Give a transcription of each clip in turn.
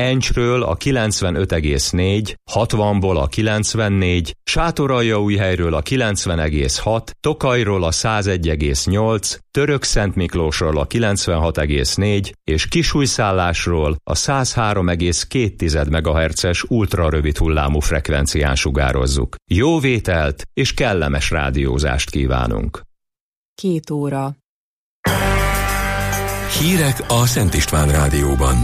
Encsről a 95,4, 60-ból a 94, Sátoraljaújhelyről a 90,6, Tokajról a 101,8, Törökszentmiklósról a 96,4 és Kisújszállásról a 103,2 MHz-es ultrarövid hullámú frekvencián sugározzuk. Jó vételt és kellemes rádiózást kívánunk! 2 óra. Hírek a Szent István Rádióban.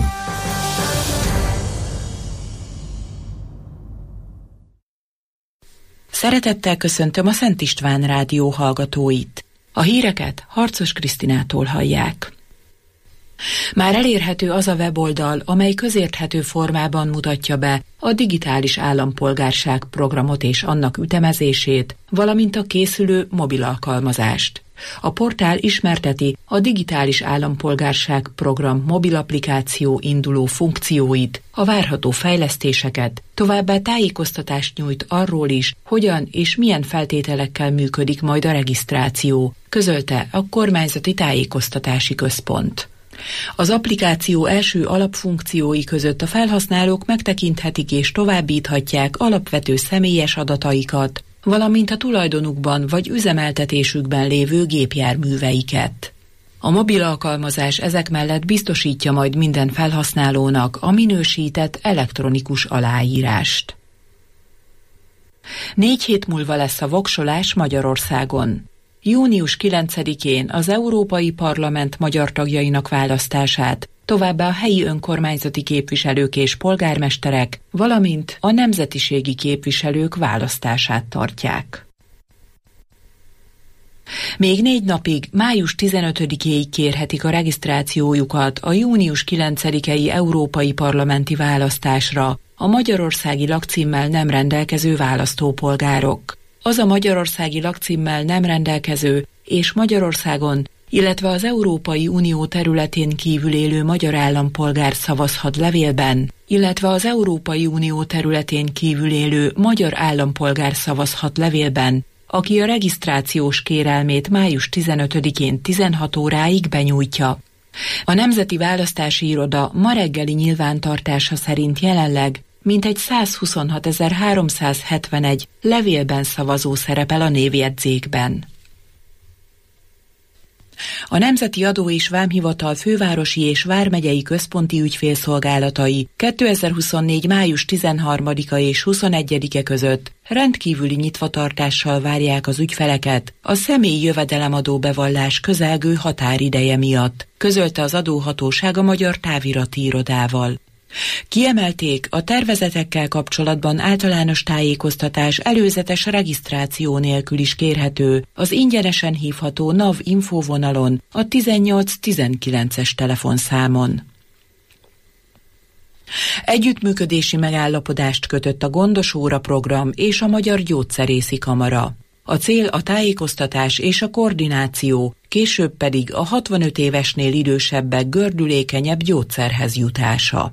Szeretettel köszöntöm a Szent István Rádió hallgatóit. A híreket Harcos Krisztinától hallják. Már elérhető az a weboldal, amely közérthető formában mutatja be a digitális állampolgárság programot és annak ütemezését, valamint a készülő mobil alkalmazást. A portál ismerteti a digitális állampolgárság program mobil applikáció induló funkcióit, a várható fejlesztéseket, továbbá tájékoztatást nyújt arról is, hogyan és milyen feltételekkel működik majd a regisztráció, közölte a Kormányzati Tájékoztatási Központ. Az applikáció első alapfunkciói között a felhasználók megtekinthetik és továbbíthatják alapvető személyes adataikat, valamint a tulajdonukban vagy üzemeltetésükben lévő gépjárműveiket. A mobil alkalmazás ezek mellett biztosítja majd minden felhasználónak a minősített elektronikus aláírást. 4 hét múlva lesz a voksolás Magyarországon. Június 9-én az Európai Parlament magyar tagjainak választását, továbbá a helyi önkormányzati képviselők és polgármesterek, valamint a nemzetiségi képviselők választását tartják. Még 4 napig, május 15-éig kérhetik a regisztrációjukat a június 9-i európai parlamenti választásra a magyarországi lakcímmel nem rendelkező választópolgárok. Az a magyarországi lakcímmel nem rendelkező és Magyarországon, illetve az Európai Unió területén kívül élő magyar állampolgár szavazhat levélben, illetve az Európai Unió területén kívül élő magyar állampolgár szavazhat levélben, aki a regisztrációs kérelmét május 15-én 16 óráig benyújtja. A Nemzeti Választási Iroda ma reggeli nyilvántartása szerint jelenleg mintegy 126.371 levélben szavazó szerepel a névjegyzékben. A Nemzeti Adó és Vámhivatal fővárosi és vármegyei központi ügyfélszolgálatai 2024. május 13-a és 21-e között rendkívüli nyitvatartással várják az ügyfeleket a személyi jövedelemadó bevallás közelgő határideje miatt, közölte az adóhatóság a Magyar Távirati Irodával. Kiemelték, a tervezetekkel kapcsolatban általános tájékoztatás előzetes regisztráció nélkül is kérhető az ingyenesen hívható NAV infóvonalon a 1819-es telefonszámon. Együttműködési megállapodást kötött a Gondos Óra program és a Magyar Gyógyszerészi Kamara. A cél a tájékoztatás és a koordináció, később pedig a 65 évesnél idősebbek gördülékenyebb gyógyszerhez jutása.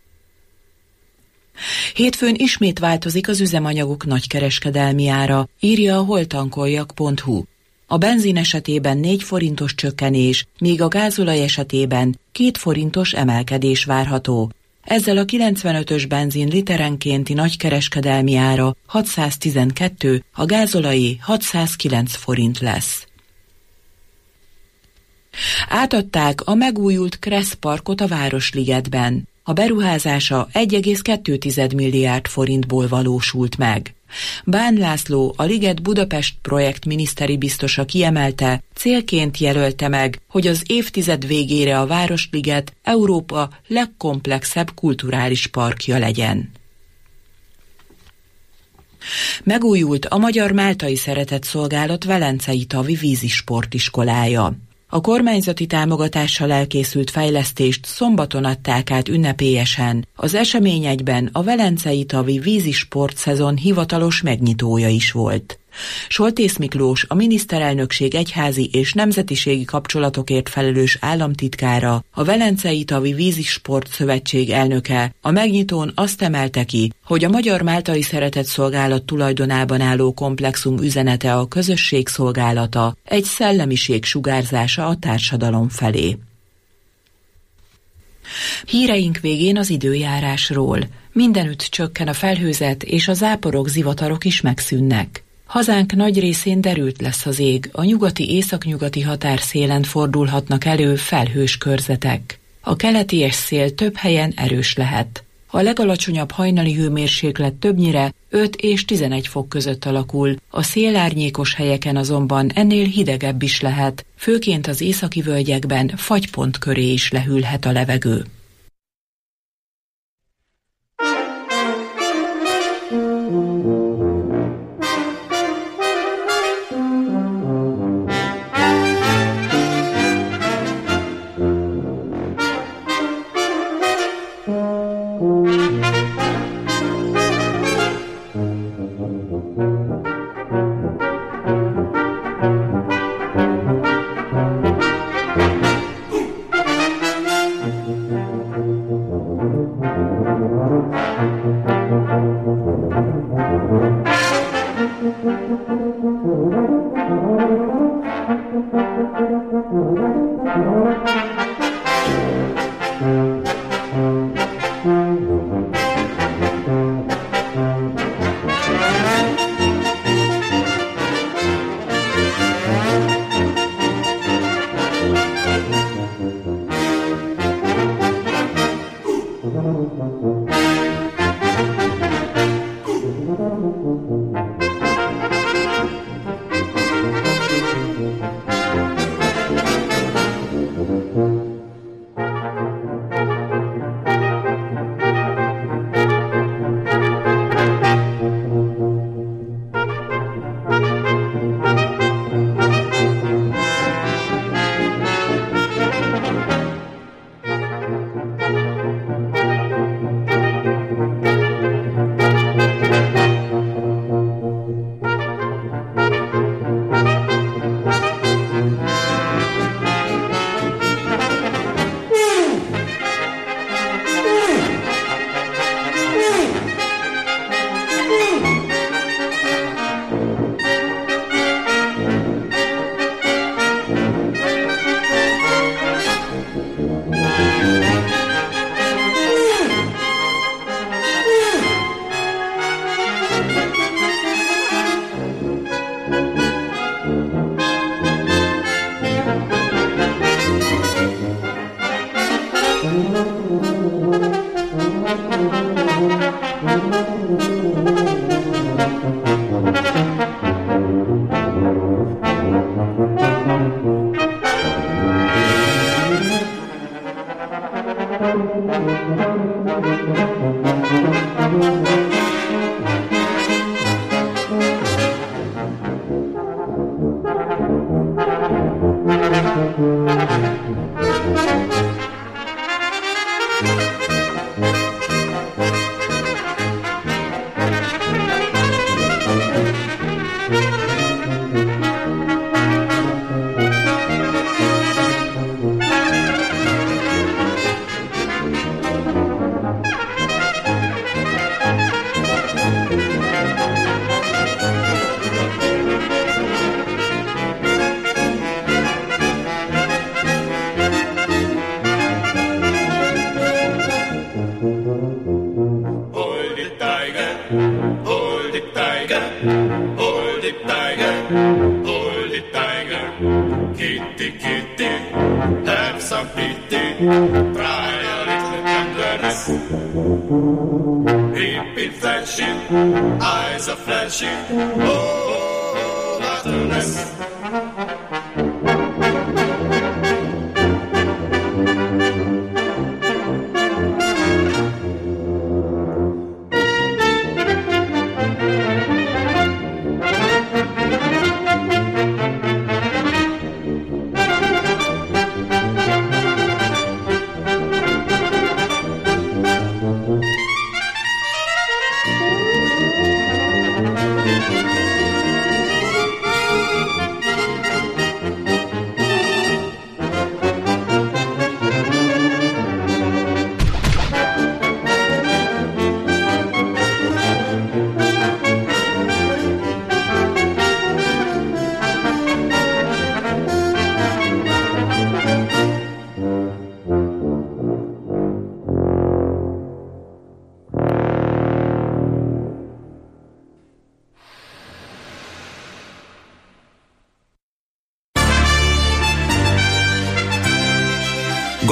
Hétfőn ismét változik az üzemanyagok nagykereskedelmi ára, írja a holtankoljak.hu. A benzin esetében 4 forintos csökkenés, míg a gázolaj esetében 2 forintos emelkedés várható. Ezzel a 95-ös benzin literenkénti nagykereskedelmi ára 612, a gázolajé 609 forint lesz. Átadták a megújult Kressz Parkot a Városligetben. A beruházása 1,2 milliárd forintból valósult meg. Bán László, a Liget Budapest projekt miniszteri biztosa kiemelte, célként jelölte meg, hogy az évtized végére a Városliget Európa legkomplexebb kulturális parkja legyen. Megújult a Magyar Máltai Szeretetszolgálat Velencei Tavi vízisportiskolája. A kormányzati támogatással elkészült fejlesztést szombaton adták át ünnepélyesen. Az esemény egyben a Velencei Tavi vízisport szezon hivatalos megnyitója is volt. Soltész Miklós, a miniszterelnökség egyházi és nemzetiségi kapcsolatokért felelős államtitkára, a Velencei Tavi Vízisport Szövetség elnöke a megnyitón azt emelte ki, hogy a Magyar Máltai Szeretetszolgálat tulajdonában álló komplexum üzenete a közösség szolgálata, egy szellemiség sugárzása a társadalom felé. Híreink végén az időjárásról. Mindenütt csökken a felhőzet, és a záporok, zivatarok is megszűnnek. Hazánk nagy részén derült lesz az ég, a nyugati-északnyugati határszélen fordulhatnak elő felhős körzetek. A keleti szél több helyen erős lehet. A legalacsonyabb hajnali hőmérséklet többnyire 5 és 11 fok között alakul, a szélárnyékos helyeken azonban ennél hidegebb is lehet, főként az északi völgyekben fagypont köré is lehűlhet a levegő.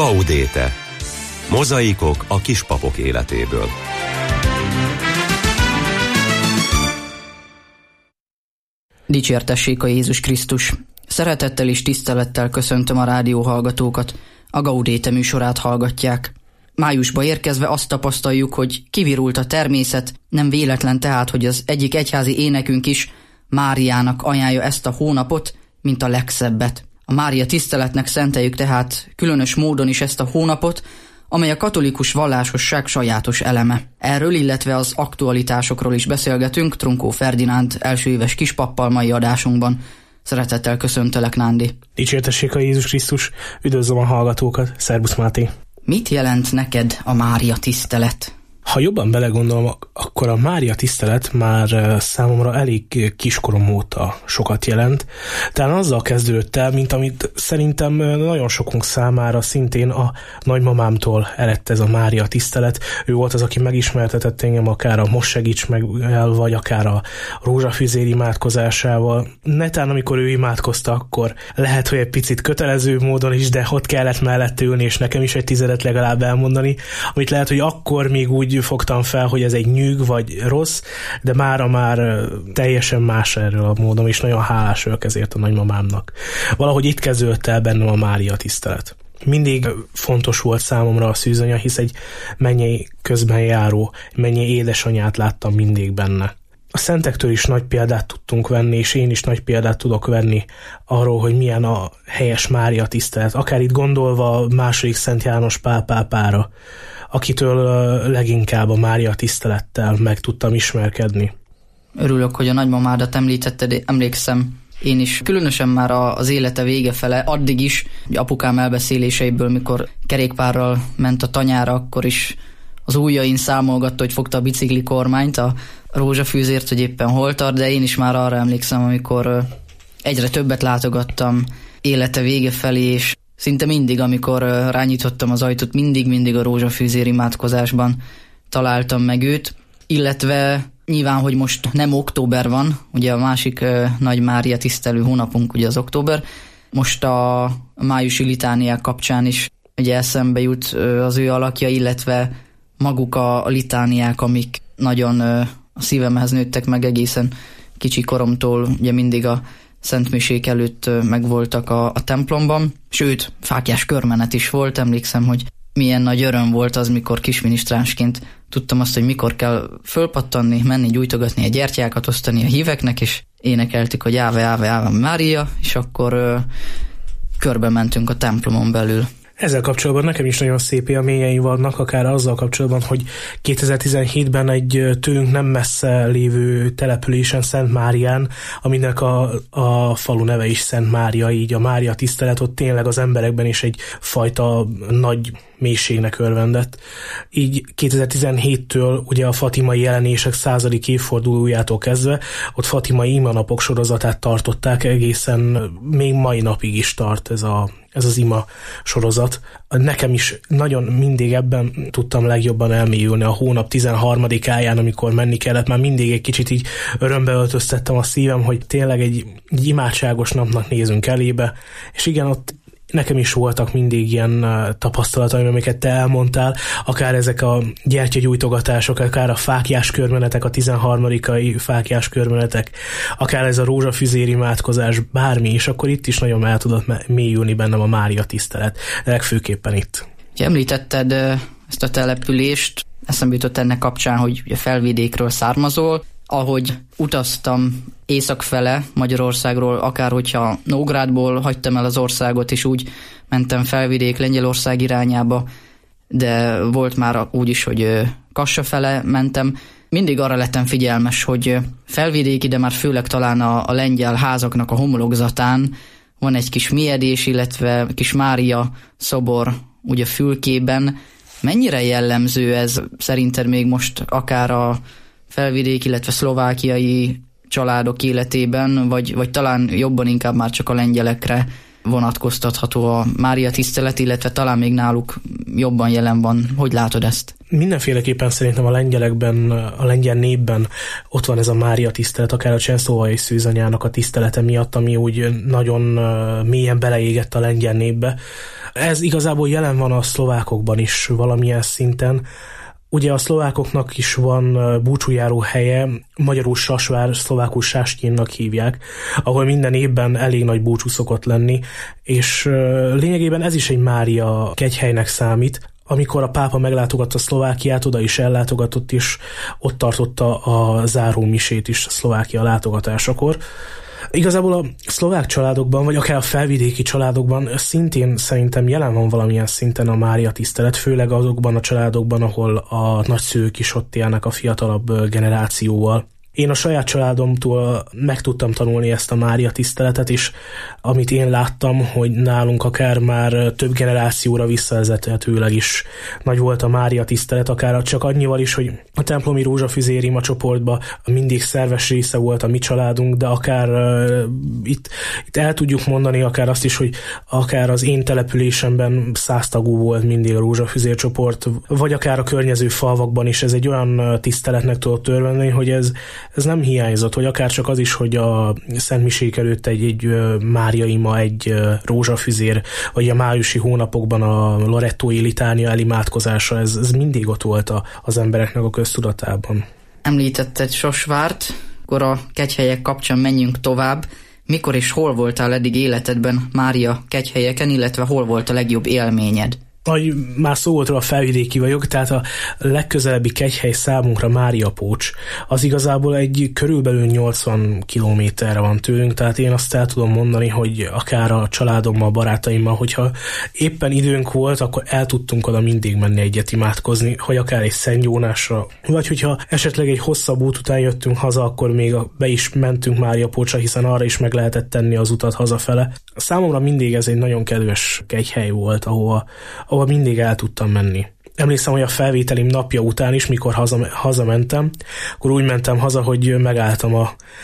Gaudete. Mozaikok a kispapok életéből. Dicsértessék a Jézus Krisztus! Szeretettel és tisztelettel köszöntöm a rádió hallgatókat. A Gaudete műsorát hallgatják. Májusba érkezve azt tapasztaljuk, hogy kivirult a természet, nem véletlen tehát, hogy az egyik egyházi énekünk is Máriának ajánlja ezt a hónapot, mint a legszebbet. A Mária tiszteletnek szenteljük tehát különös módon is ezt a hónapot, amely a katolikus vallásosság sajátos eleme. Erről, illetve az aktualitásokról is beszélgetünk Trunkó Ferdinánd első éves kispappal mai adásunkban. Szeretettel köszöntelek, Nándi. Dicsértessék a Jézus Krisztus, üdvözlöm a hallgatókat, szervusz Máté. Mit jelent neked a Mária tisztelet? Ha jobban belegondolom, akkor a Mária tisztelet már számomra elég kiskorom óta sokat jelent. Talán azzal kezdődött el, mint amit szerintem nagyon sokunk számára szintén a nagymamámtól eredt ez a Mária tisztelet. Ő volt az, aki megismertetett engem akár a Most segíts meg el, vagy akár a rózsafüzér imádkozásával. Netán, amikor ő imádkozta, akkor lehet, hogy egy picit kötelező módon is, de ott kellett mellette ülni, és nekem is egy tizedet legalább elmondani, amit lehet, hogy akkor még úgy fogtam fel, hogy ez egy nyűg vagy rossz, de mára már teljesen más erről a módon, és nagyon hálás vagyok ezért a nagymamámnak. Valahogy itt kezdődött el bennem a Mária tisztelet. Mindig fontos volt számomra a szűzanya, hisz egy mennyei közben járó, mennyei édesanyát láttam mindig benne. A szentektől is nagy példát tudtunk venni, és én is nagy példát tudok venni arról, hogy milyen a helyes Mária tisztelet. Akár itt gondolva a második Szent János Pál pápára, akitől leginkább a Mária tisztelettel meg tudtam ismerkedni. Örülök, hogy a nagymamádat említetted, emlékszem én is, különösen már az élete vége fele, addig is, apukám elbeszéléseiből, mikor kerékpárral ment a tanyára, akkor is az ujjain számolgatta, hogy fogta a bicikli kormányt, a rózsafűzért, hogy éppen hol tart, de én is már arra emlékszem, amikor egyre többet látogattam élete vége felé, és szinte mindig, amikor rányítottam az ajtót, mindig a rózsafűzér imádkozásban találtam meg őt, illetve nyilván, hogy most nem október van, ugye a másik nagy Mária tisztelő hónapunk ugye az október, most a májusi litániák kapcsán is ugye eszembe jut az ő alakja, illetve maguk a litániák, amik nagyon a szívemhez nőttek meg egészen kicsi koromtól, ugye mindig a szentmisék előtt megvoltak a templomban, sőt, fáklyás körmenet is volt, emlékszem, hogy milyen nagy öröm volt az, mikor kisminisztránsként tudtam azt, hogy mikor kell fölpattanni, menni, gyújtogatni a gyertyákat, osztani a híveknek, és énekeltük, hogy Áve, Áve, Áve Mária, és akkor körbe mentünk a templomon belül. Ezzel kapcsolatban nekem is nagyon szép élményeim vannak, akár azzal kapcsolatban, hogy 2017-ben egy tőlünk nem messze lévő településen, Szent Márián, aminek a falu neve is Szent Mária, így a Mária tisztelet ott tényleg az emberekben is egyfajta nagy mélységnek örvendett. Így 2017-től ugye a fatimai jelenések 100. évfordulójától kezdve ott fatimai imanapok sorozatát tartották, egészen még mai napig is tart ez az ima sorozat. Nekem is nagyon mindig ebben tudtam legjobban elmélyülni a hónap 13-áján, amikor menni kellett, már mindig egy kicsit így örömbe öltöztettem a szívem, hogy tényleg egy imádságos napnak nézünk elébe, és igen, ott nekem is voltak mindig ilyen tapasztalataim, amiket te elmondtál, akár ezek a gyertyagyújtogatások, akár a fáklyás körmenetek, a 13-ai fáklyás körmenetek, akár ez a rózsafüzér imádkozás, bármi, és akkor itt is nagyon el tudott mélyülni bennem a Mária tisztelet, legfőképpen itt. Említetted ezt a települést, eszembe jutott ennek kapcsán, hogy ugye Felvidékről származol, ahogy utaztam északfele Magyarországról, akár hogyha Nógrádból hagytam el az országot, és úgy mentem Felvidék, Lengyelország irányába, de volt már úgy is, hogy Kassa fele mentem. Mindig arra lettem figyelmes, hogy Felvidék, de már főleg talán a lengyel házaknak a homlokzatán van egy kis mélyedés, illetve kis Mária szobor ugye fülkében. Mennyire jellemző ez szerinted még most akár a felvidék, illetve szlovákiai családok életében, vagy talán jobban inkább már csak a lengyelekre vonatkoztatható a Mária tisztelet, illetve talán még náluk jobban jelen van. Hogy látod ezt? Mindenféleképpen szerintem a lengyelekben, a lengyel népben ott van ez a Mária tisztelet, akár a Csenszóvai szűzanyának a tisztelete miatt, ami úgy nagyon mélyen beleégett a lengyel népbe. Ez igazából jelen van a szlovákokban is valamilyen szinten. Ugye a szlovákoknak is van búcsújáró helye, magyarul Sasvár, szlovákul Sástyinnak hívják, ahol minden évben elég nagy búcsú szokott lenni, és lényegében ez is egy Mária kegyhelynek számít. Amikor a pápa meglátogatta Szlovákiát, oda is ellátogatott, és ott tartotta a záró misét is Szlovákia látogatásakor. Igazából a szlovák családokban, vagy akár a felvidéki családokban szintén szerintem jelen van valamilyen szinten a Mária tisztelet, főleg azokban a családokban, ahol a nagyszülők is ott élnek a fiatalabb generációval. Én a saját családomtól meg tudtam tanulni ezt a Mária tiszteletet, és amit én láttam, hogy nálunk akár már több generációra visszavezethetőleg is nagy volt a Mária tisztelet, akár csak annyival is, hogy a templomi rózsafüzér ima csoportban mindig szerves része volt a mi családunk, de akár itt el tudjuk mondani akár azt is, hogy akár az én településemben 100 tagú volt mindig a rózsafüzér csoport, vagy akár a környező falvakban is ez egy olyan tiszteletnek tudott törvendeni, hogy ez nem hiányzott, vagy akár csak az is, hogy a szentmisék előtt egy Mária ima, egy rózsafüzér, vagy a májusi hónapokban a lorettói litánia elimádkozása, ez mindig ott volt az embereknek a köztudatában. Említetted Sasvárt, akkor a kegyhelyek kapcsán menjünk tovább. Mikor és hol voltál eddig életedben Mária kegyhelyeken, illetve hol volt a legjobb élményed? Ahogy már szó volt róla, felvidéki vagyok, tehát a legközelebbi kegyhely számunkra Máriapócs, az igazából egy körülbelül 80 kilométerre van tőlünk, tehát én azt el tudom mondani, hogy akár a családommal, barátaimmal, hogyha éppen időnk volt, akkor el tudtunk oda mindig menni egyet imádkozni, hogy akár egy Szent Jónásra, vagy hogyha esetleg egy hosszabb út után jöttünk haza, akkor még be is mentünk Máriapócsra, hiszen arra is meg lehetett tenni az utat hazafele. Számomra mindig ez egy nagyon kedves kegyhely volt, ahova mindig el tudtam menni. Emlékszem, hogy a felvételim napja után is, mikor hazamentem, akkor úgy mentem haza, hogy megálltam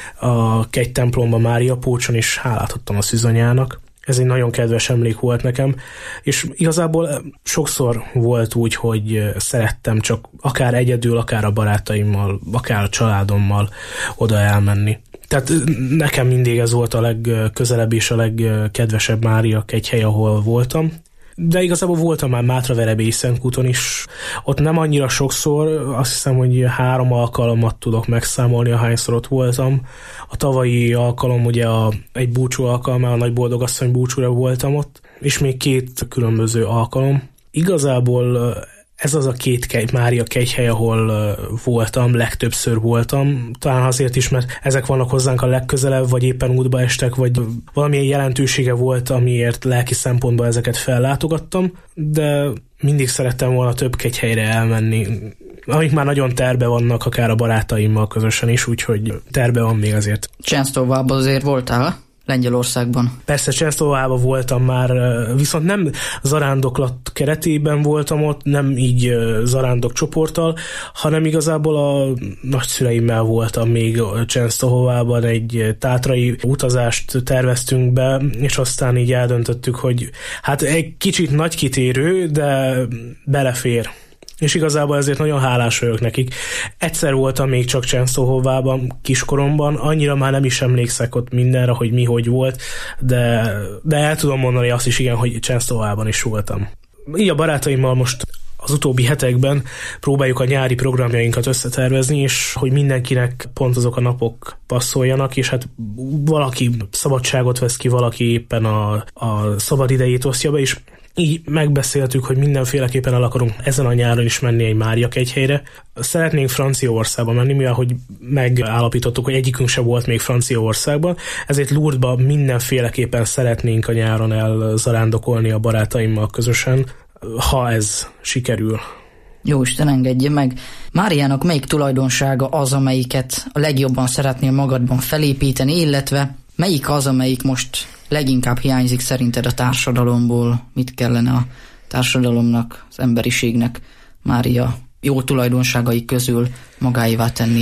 a kegytemplomba Máriapócson, és hálát adtam a szűzanyának. Ez egy nagyon kedves emlék volt nekem, és igazából sokszor volt úgy, hogy szerettem csak akár egyedül, akár a barátaimmal, akár a családommal oda elmenni. Tehát nekem mindig ez volt a legközelebb és a legkedvesebb Mária kegyhely, ahol voltam. De igazából voltam már Mátraverebélyi Szentkúton is. Ott nem annyira sokszor, azt hiszem, hogy 3 alkalommal tudok megszámolni, ahányszor ott voltam. A tavalyi alkalom ugye egy búcsú alkalommal, a Nagyboldogasszony búcsúra voltam ott, és még 2 különböző alkalom. Igazából ez az a 2 Mária kegyhely, ahol voltam, legtöbbször voltam. Talán azért is, mert ezek vannak hozzánk a legközelebb, vagy éppen útba estek, vagy valamilyen jelentősége volt, amiért lelki szempontból ezeket fellátogattam, de mindig szerettem volna több kegyhelyre elmenni, amik már nagyon terve vannak, akár a barátaimmal közösen is, úgyhogy terve van még azért. Csensztóvában azért voltál? Lengyelországban. Persze Csensztóvában voltam már, viszont nem zarándoklat keretében voltam ott, nem így zarándok csoporttal, hanem igazából a nagyszüleimmel voltam még Csensztóvában, egy tátrai utazást terveztünk be, és aztán így eldöntöttük, hogy hát egy kicsit nagy kitérő, de belefér. És igazából ezért nagyon hálás vagyok nekik. Egyszer voltam még csak Csensztóhovában kiskoromban, annyira már nem is emlékszek ott mindenre, hogy mi hogy volt, de el tudom mondani azt is, igen, hogy Csensztóhovában is voltam. Így a barátaimmal most az utóbbi hetekben próbáljuk a nyári programjainkat összetervezni, és hogy mindenkinek pont azok a napok passzoljanak, és hát valaki szabadságot vesz ki, valaki éppen a szabad idejét osztja be, és így megbeszéltük, hogy mindenféleképpen el akarunk ezen a nyáron is menni egy Mária kegyhelyre. Szeretnénk Franciaországba menni, mivel hogy megállapítottuk, hogy egyikünk se volt még Franciaországban, ezért Lourdesba mindenféleképpen szeretnénk a nyáron elzarándokolni a barátaimmal közösen, ha ez sikerül. Jóisten engedje meg. Máriának melyik tulajdonsága az, amelyiket a legjobban szeretnél magadban felépíteni, illetve melyik az, amelyik most leginkább hiányzik szerinted a társadalomból? Mit kellene a társadalomnak, az emberiségnek Mária jó tulajdonságai közül magáévá tenni?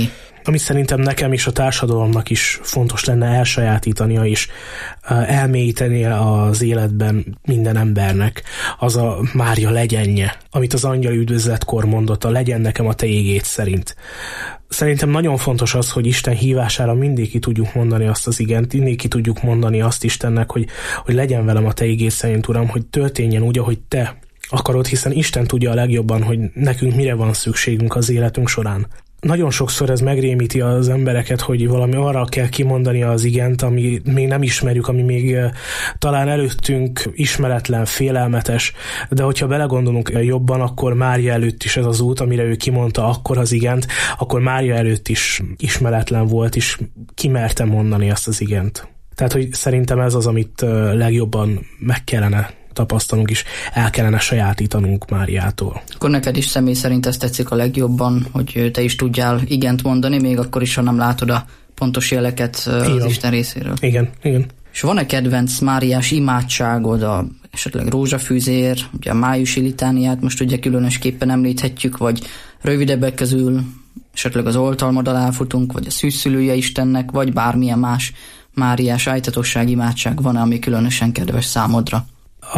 ami szerintem nekem és a társadalomnak is fontos lenne elsajátítania és elmélyíteni az életben minden embernek, az a Mária legyenje, amit az angyali üdvözletkor mondott, a legyen nekem a te igéd szerint. Szerintem nagyon fontos az, hogy Isten hívására mindig ki tudjuk mondani azt az igent, mindig ki tudjuk mondani azt Istennek, hogy legyen velem a te igéd szerint, Uram, hogy történjen úgy, ahogy te akarod, hiszen Isten tudja a legjobban, hogy nekünk mire van szükségünk az életünk során. Nagyon sokszor ez megrémíti az embereket, hogy valami arra kell kimondani az igent, ami még nem ismerjük, ami még talán előttünk ismeretlen, félelmetes, de hogyha belegondolunk jobban, akkor Mária előtt is ez az út, amire ő kimondta akkor az igent, akkor Mária előtt is ismeretlen volt, és kimerte mondani azt az igent. Tehát, hogy szerintem ez az, amit legjobban meg kellene tapasztalunk is, el kellene sajátítanunk Máriától. Akkor neked is személy szerint ezt tetszik a legjobban, hogy te is tudjál igent mondani, még akkor is, ha nem látod a pontos jeleket az Isten részéről. Igen. És van-e kedvenc máriás imádságod, esetleg rózsafűzér, ugye a májusi litániát most ugye különösképpen említhetjük, vagy rövidebbek közül esetleg az oltalmad alá futunk, vagy a szűzszülője Istennek, vagy bármilyen más máriás ájtatosság imádság van, ami különösen kedves számodra?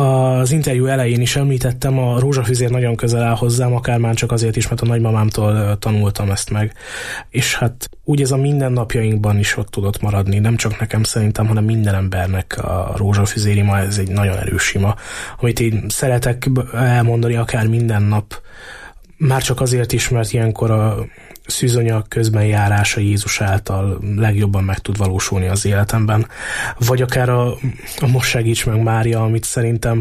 Az interjú elején is említettem, a rózsafűzér nagyon közel áll hozzám, akár már csak azért is, mert a nagymamámtól tanultam ezt meg. És hát úgy ez a mindennapjainkban is ott tudott maradni, nem csak nekem szerintem, hanem minden embernek a rózsafűzér ima, ez egy nagyon erős ima, amit én szeretek elmondani akár minden nap, már csak azért is, mert ilyenkor a szűzanya közbenjárása Jézus által legjobban meg tud valósulni az életemben. Vagy akár a Most segíts meg Mária, amit szerintem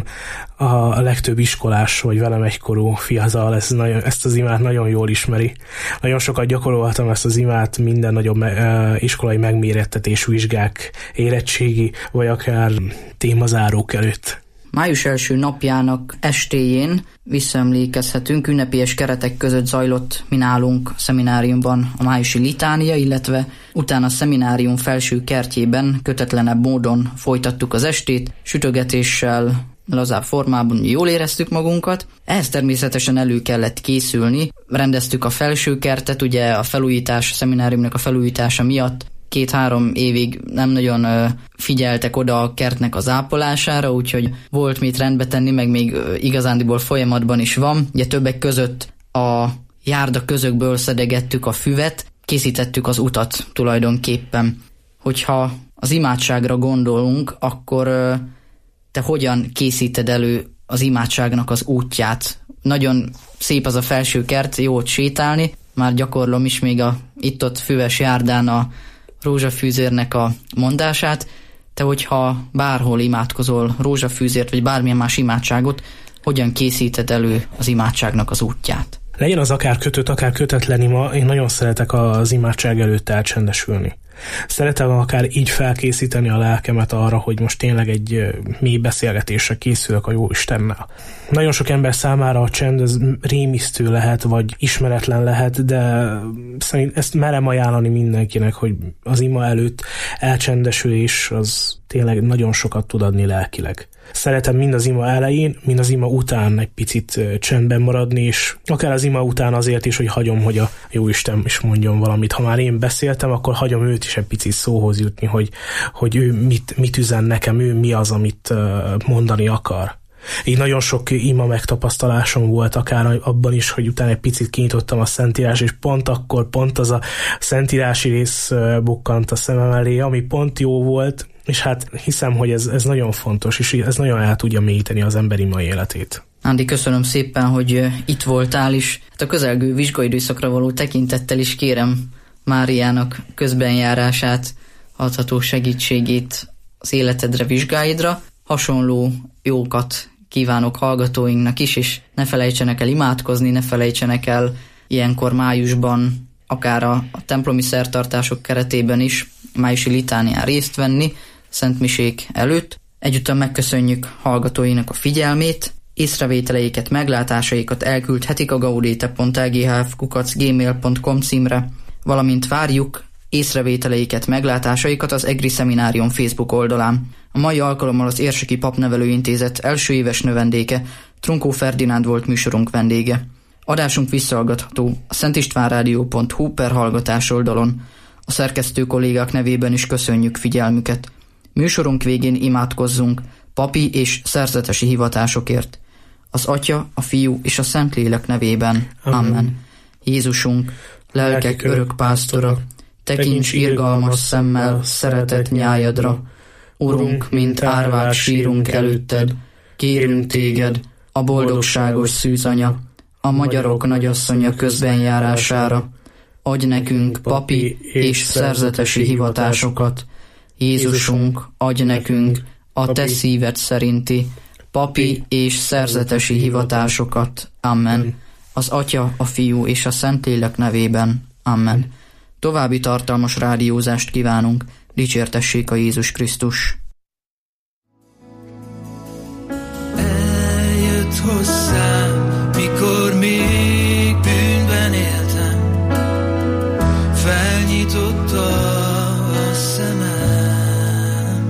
a legtöbb iskolás, vagy velem egykorú fiatal ezt az imát nagyon jól ismeri. Nagyon sokat gyakoroltam ezt az imát minden nagyobb iskolai megmérettetés, vizsgák, érettségi, vagy akár témazárók előtt. Május első napjának estéjén visszaemlékezhetünk, ünnepélyes keretek között zajlott mi nálunk a szemináriumban a májusi litánia, illetve utána a szeminárium felső kertjében kötetlenebb módon folytattuk az estét, sütögetéssel, lazább formában jól éreztük magunkat. Ehhez természetesen elő kellett készülni. Rendeztük a felső kertet, ugye a felújítás, a szemináriumnak a felújítása miatt 2-3 évig nem nagyon figyeltek oda a kertnek az ápolására, úgyhogy volt mit rendbe tenni, meg még igazándiból folyamatban is van. Ugye többek között a járda közökből szedegettük a füvet, készítettük az utat tulajdonképpen. Hogyha az imádságra gondolunk, akkor te hogyan készíted elő az imádságnak az útját? Nagyon szép az a felső kert, jó ott sétálni, már gyakorlom is még a itt-ott füves járdán a rózsafűzérnek a mondását. Te, hogyha bárhol imádkozol rózsafűzért, vagy bármilyen más imádságot, hogyan készíted elő az imádságnak az útját? Legyen az akár kötött, akár kötetlen ima, én nagyon szeretek az imádság előtt elcsendesülni. Szeretem akár így felkészíteni a lelkemet arra, hogy most tényleg egy mély beszélgetésre készülök a Jóistennel. Nagyon sok ember számára a csend ez rémisztő lehet, vagy ismeretlen lehet, de szerint ezt merem ajánlani mindenkinek, hogy az ima előtt elcsendesülés az tényleg nagyon sokat tud adni lelkileg. Szeretem mind az ima elején, mind az ima után egy picit csendben maradni, és akár az ima után azért is, hogy hagyom, hogy a Jóisten is mondjon valamit. Ha már én beszéltem, akkor hagyom őt is egy picit szóhoz jutni, hogy ő mit üzen nekem, ő mi az, amit mondani akar. Így nagyon sok ima megtapasztalásom volt, akár abban is, hogy utána egy picit kinyitottam a Szentírás, és pont az a szentírási rész bukkant a szemem elé, ami pont jó volt, és hát hiszem, hogy ez nagyon fontos, és ez nagyon el tudja mélyíteni az ember ima életét. Ándi, köszönöm szépen, hogy itt voltál is. Hát a közelgő vizsgaidőszakra való tekintettel is kérem Máriának közbenjárását, adható segítségét az életedre, vizsgáidra. Hasonló jókat kívánok hallgatóinknak is, és ne felejtsenek el imádkozni, ne felejtsenek el ilyenkor májusban, akár a templomi szertartások keretében is májusi litánián részt venni, szentmisék előtt. Egyúttal megköszönjük hallgatóinak a figyelmét, észrevételeiket, meglátásaikat elküldhetik a gaudete.lghf@gmail.com címre, valamint várjuk észrevételeiket, meglátásaikat az EGRI Szeminárium Facebook oldalán. A mai alkalommal az Érseki Papnevelőintézet első éves növendéke, Trunkó Ferdinánd volt műsorunk vendége. Adásunk visszahallgatható a szentistvánradio.hu/hallgatás oldalon. A szerkesztő kollégák nevében is köszönjük figyelmüket. Műsorunk végén imádkozzunk papi és szerzetesi hivatásokért. Az Atya, a Fiú és a Szentlélek nevében. Amen. Jézusunk, lelkek örök pásztora, tekints irgalmas szemmel szeretett nyájadra. Urunk, mint árvát sírunk előtted, kérünk téged, a boldogságos szűzanya, a magyarok nagyasszonya közbenjárására. Adj nekünk papi és szerzetesi hivatásokat. Jézusunk, adj nekünk a te szíved szerinti papi és szerzetesi hivatásokat. Amen. Az Atya, a Fiú és a Szentlélek nevében. Amen. További tartalmas rádiózást kívánunk. Dicsértessék a Jézus Krisztus. Eljött hozzám, mikor még bűnben éltem, felnyitotta a szemem,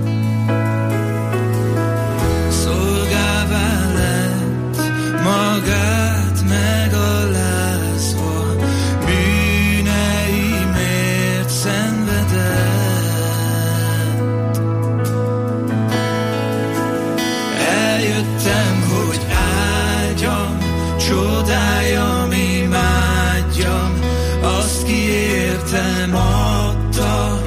szolgává lett, magát megalázva, bűneimért szenvedett. Eljöttem, hogy áldjam, csodáljam, imádjam, azt ki értem adta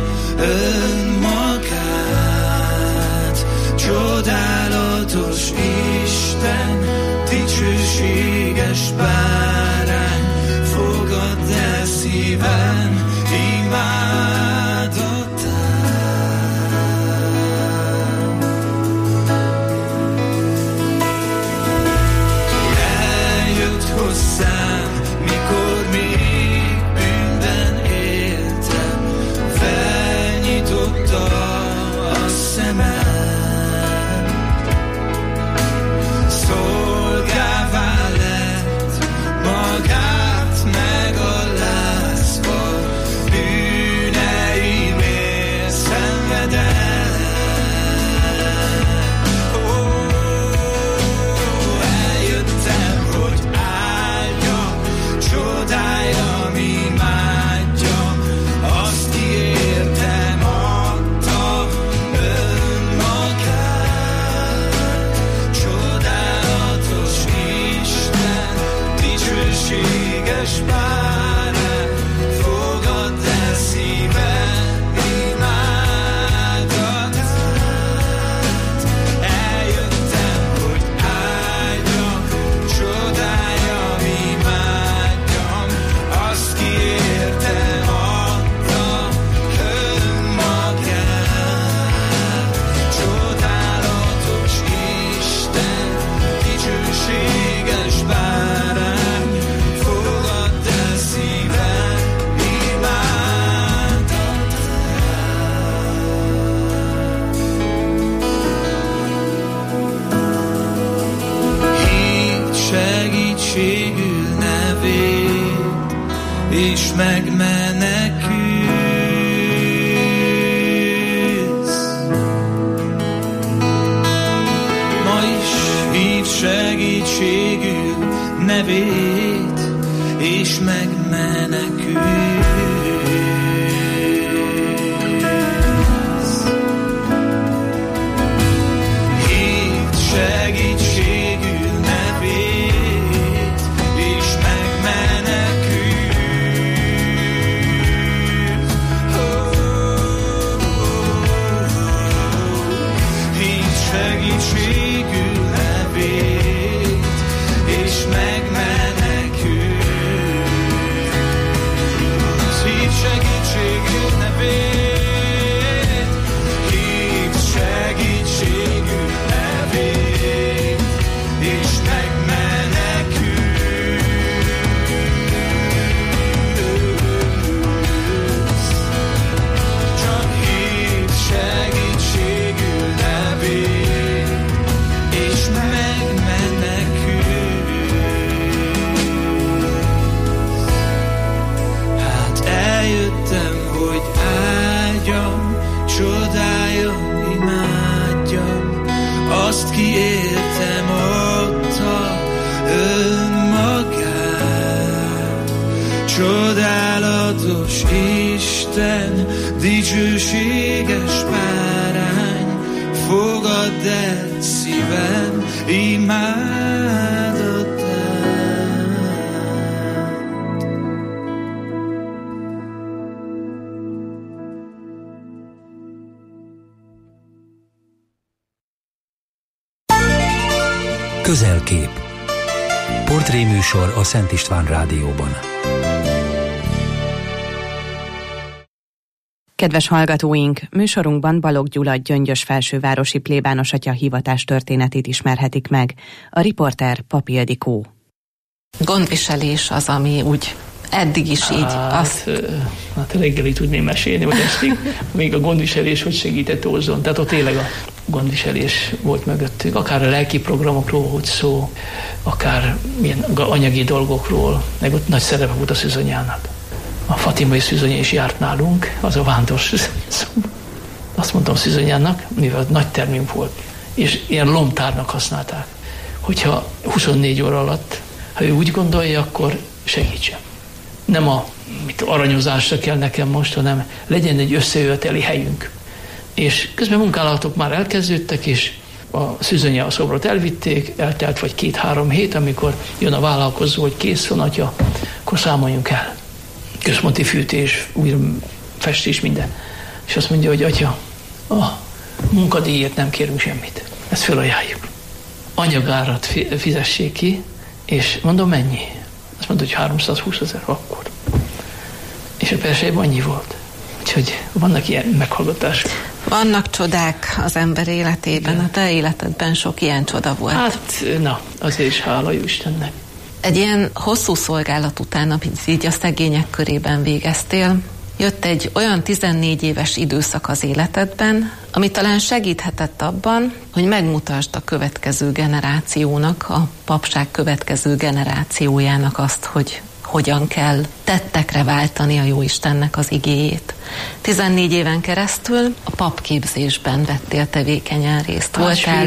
önmagát. Csodálatos Isten, dicsőséges bárány, fogadd el szívem imádatát. Eljött hozzám, mikor még bűnben éltem, felnyitotta a szemem, szolgává lett, magát megalázva, bűneimért szenvedett. Eljöttem, hogy áldjam, csodáljam, imádjam, azt ki értem adta önmagát. Csodálatos Isten, dicsőséges bárány, fogadd el szívem imádatát. Eljöttem, hogy áldjam, csodáljam, imádjam, azt ki értem adta önmagát. Csodálatos Isten, dicsőséges bárány, fogadd el szívem imádatát. Hívd segítségül nevét, és megmenekülsz. Ma is hívd segítségül nevét, és megmenekülsz. Hívd segítségül nevét, és megmenekülsz. Hívd segítségül nevét, és megmenekülsz. Hívd segítségül nevét, hívd segítségül nevét, és megmenekülsz. Csak hívd segítségül nevét, és megmenekülsz. Hát eljöttem, hogy áldjam, csodáljam, imádjam, azt ki értem adta önmagát. Csodálatos Isten, dicsőséges bárány, fogadd el szívem imádatát. Közelkép. Portréműsor a Szent István Rádióban. Kedves hallgatóink, műsorunkban Balogh Gyula Gyöngyös felsővárosi plébános atya hivatás történetét ismerhetik meg. A riporter Papi Ildikó. Gondviselés az, ami úgy eddig is így. Hát reggel tudném mesélni, vagy estig, még a gondviselés hogy segített Ózon. Tehát ott tényleg a gondviselés volt mögöttük. Akár a lelki programokról volt szó, akár milyen anyagi dolgokról, meg ott nagy szerepe volt a szűzanyának. A fatimai szűzanya is járt nálunk, az a vándor szűzanya. Azt mondtam szűzanyának, mivel nagy termünk volt, és ilyen lomtárnak használták, hogyha 24 óra alatt, ha ő úgy gondolja, akkor segítsen. Nem aranyozásra kell nekem most, hanem legyen egy összejöveteli helyünk. És közben munkálatok már elkezdődtek, és a szűzanya a szobrot elvitték, eltelt vagy 2-3 hét, amikor jön a vállalkozó, hogy kész van, atya, akkor számoljunk el. Központi fűtés, újra festés, minden. És azt mondja, hogy atya, a munkadíjért nem kérünk semmit. Ezt felajánljuk. Anyagárat fizessék ki, és mondom, mennyi? Azt mondta, hogy 320 000 akkor. És a persejében annyi volt. Úgyhogy vannak ilyen meghallgatások. Vannak csodák az ember életében. Igen. A te életedben sok ilyen csoda volt. Hát, na, azért is hála jó Istennek. Egy ilyen hosszú szolgálat után, amit így a szegények körében végeztél, jött egy olyan 14 éves időszak az életedben, ami talán segíthetett abban, hogy megmutasd a következő generációnak, a papság következő generációjának azt, hogy hogyan kell tettekre váltani a Jóistennek az igéjét. 14 éven keresztül a papképzésben vettél tevékenyen részt. Voltál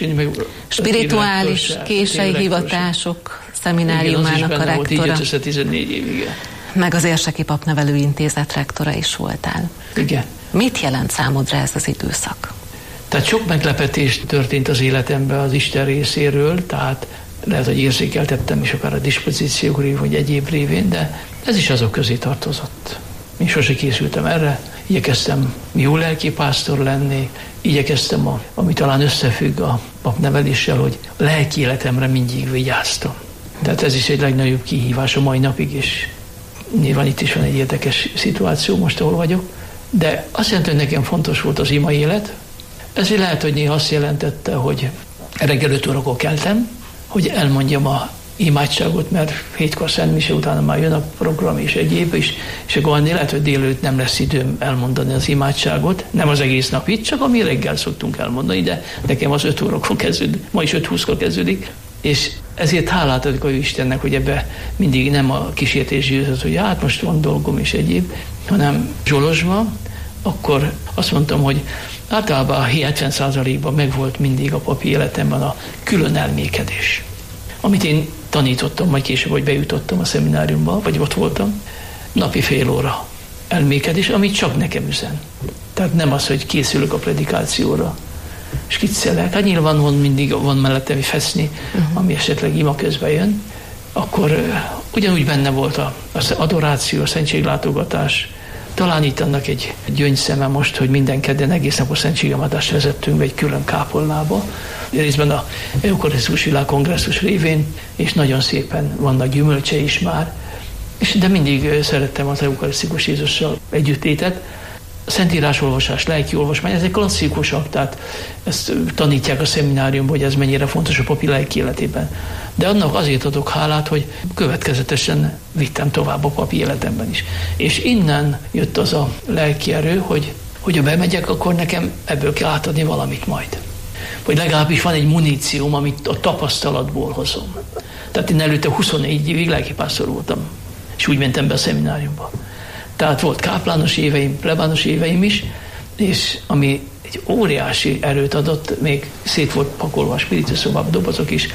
spirituális kései hivatások szemináriumának a rektora. 14 évig. Meg az Érseki Papnevelő Intézet rektora is voltál. Igen. Mit jelent számodra ez az időszak? Tehát sok meglepetés történt az életemben az Isten részéről, tehát lehet, hogy érzékeltettem is akár a dispozíciók révén, vagy egyéb révén, de ez is azok közé tartozott. Én sose készültem erre, igyekeztem jó lelkipásztor lenni, igyekeztem, ami talán összefügg a papneveléssel, hogy a lelki életemre mindig vigyáztam. Tehát ez is egy legnagyobb kihívás a mai napig, és nyilván itt is van egy érdekes szituáció most, ahol vagyok, de azt jelenti, hogy nekem fontos volt az ima élet. Ez lehet, hogy néha azt jelentette, hogy reggel 5 órakor keltem, hogy elmondjam a imádságot, mert 7-kor Szent Mise, utána már jön a program és egyéb is, és akkor annyi lehet, hogy délelőtt nem lesz időm elmondani az imádságot, nem az egész nap itt, csak ami reggel szoktunk elmondani, de nekem az 5 órakor kezdődik, ma is 5:20-kor kezdődik, és ezért hálát adok a Istennek, hogy ebbe mindig nem a kísértés győzött, hogy hát most van dolgom és egyéb, hanem Zsolozsma, akkor azt mondtam, hogy általában 70%-ban megvolt mindig a papi életemben a külön elmékedés. Amit én tanítottam, majd később, hogy bejutottam a szemináriumba, vagy ott voltam, napi fél óra elmékedés, amit csak nekem üzen. Tehát nem az, hogy készülök a predikációra, és kiccelek. Hát nyilván mindig van mellettem egy feszni, ami esetleg ima közben jön, akkor ugyanúgy benne volt az adoráció, a szentséglátogatás. Talán itt annak egy gyöngyszeme most, hogy minden kedden egész napos szentségimadást vezettünk be egy külön kápolnába, részben a Eukarisztikus Világkongresszus révén, és nagyon szépen vannak gyümölcse is már, de mindig szerettem az Eukarisztikus Jézussal együttlétet. Szentírásolvasás, lelki olvasmány, ezek klasszikusak, tehát ezt tanítják a szemináriumban, hogy ez mennyire fontos a papi lelki életében. De annak azért adok hálát, hogy következetesen vittem tovább a papi életemben is. És innen jött az a lelki erő, hogy ha bemegyek, akkor nekem ebből kell átadni valamit majd. Vagy legalábbis van egy munícióm, amit a tapasztalatból hozom. Tehát én előtte 24 évig lelkipásztor voltam, és úgy mentem be a szemináriumba. Tehát volt káplános éveim, plebános éveim is, és ami egy óriási erőt adott, még szét volt pakolva a spiritusszobába dobozok is,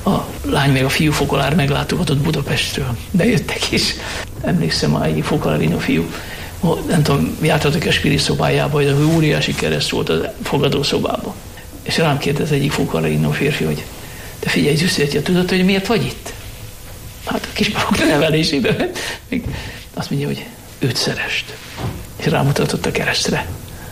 a lány meg a fiú fokolár meglátogatott Budapestről. Bejöttek is. Emlékszem, a egyik fokolárino fiú, nem tudom, jártatok a Spirit szobájába, hogy óriási kereszt volt a fogadószobában. És rám kérdez egyik fokolárino férfi, hogy te figyelj, Zsuzsi, tudod, hogy miért vagy itt? Hát a kispapok nevelésében. Azt mondja, hogy 5 szerest. És rámutatott a keresztre.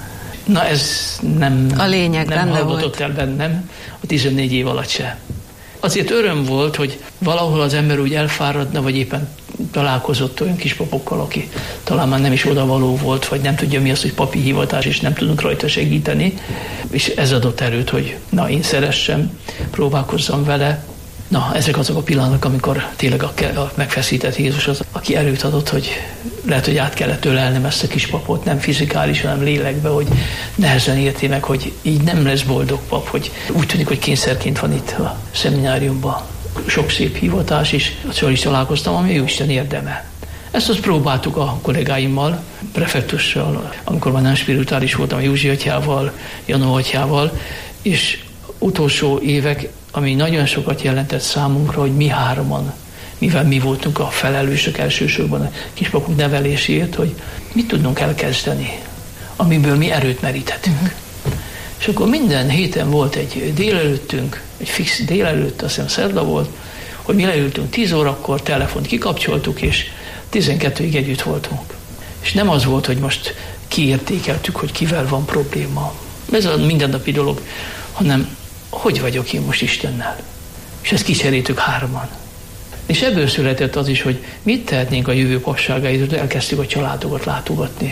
Na ez nem, a lényeg nem hallgatott el bennem a 14 év alatt se. Azért öröm volt, hogy valahol az ember úgy elfáradna, vagy éppen találkozott olyan kispapokkal, aki talán már nem is odavaló volt, vagy nem tudja mi az, hogy papi hivatás, és nem tudunk rajta segíteni. És ez adott erőt, hogy na, én szeressem, próbálkozzam vele. Na, ezek azok a pillanatok, amikor tényleg a megfeszített Jézus az, aki erőt adott, hogy lehet, hogy át kellett ölelnem ezt a kispapot, nem fizikálisan, hanem lélekbe, hogy nehezen érti meg, hogy így nem lesz boldog pap, hogy úgy tűnik, hogy kényszerként van itt a szemináriumban. Sok szép hivatás is, szóval is találkoztam, ami Isten érdeme. Ezt azt próbáltuk a kollégáimmal, prefektussal, amikor már nem spirituális voltam, Józsi atyával, Janó atyával, és utolsó évek, ami nagyon sokat jelentett számunkra, hogy mi hárman, mivel mi voltunk a felelősök elsősorban a kispapok neveléséért, hogy mit tudnunk elkezdeni, amiből mi erőt meríthetünk. És akkor minden héten volt egy délelőttünk, egy fix délelőtt, azt hiszem szerda volt, hogy mi leültünk 10 órakor, telefont kikapcsoltuk, és 12-ig együtt voltunk. És nem az volt, hogy most kiértékeltük, hogy kivel van probléma. Ez a mindennapi dolog, hanem hogy vagyok én most Istennel. És ezt kicseréltük hárman. És ebből született az is, hogy mit tehetnénk a jövő passágáért, elkezdtük a családokat látogatni,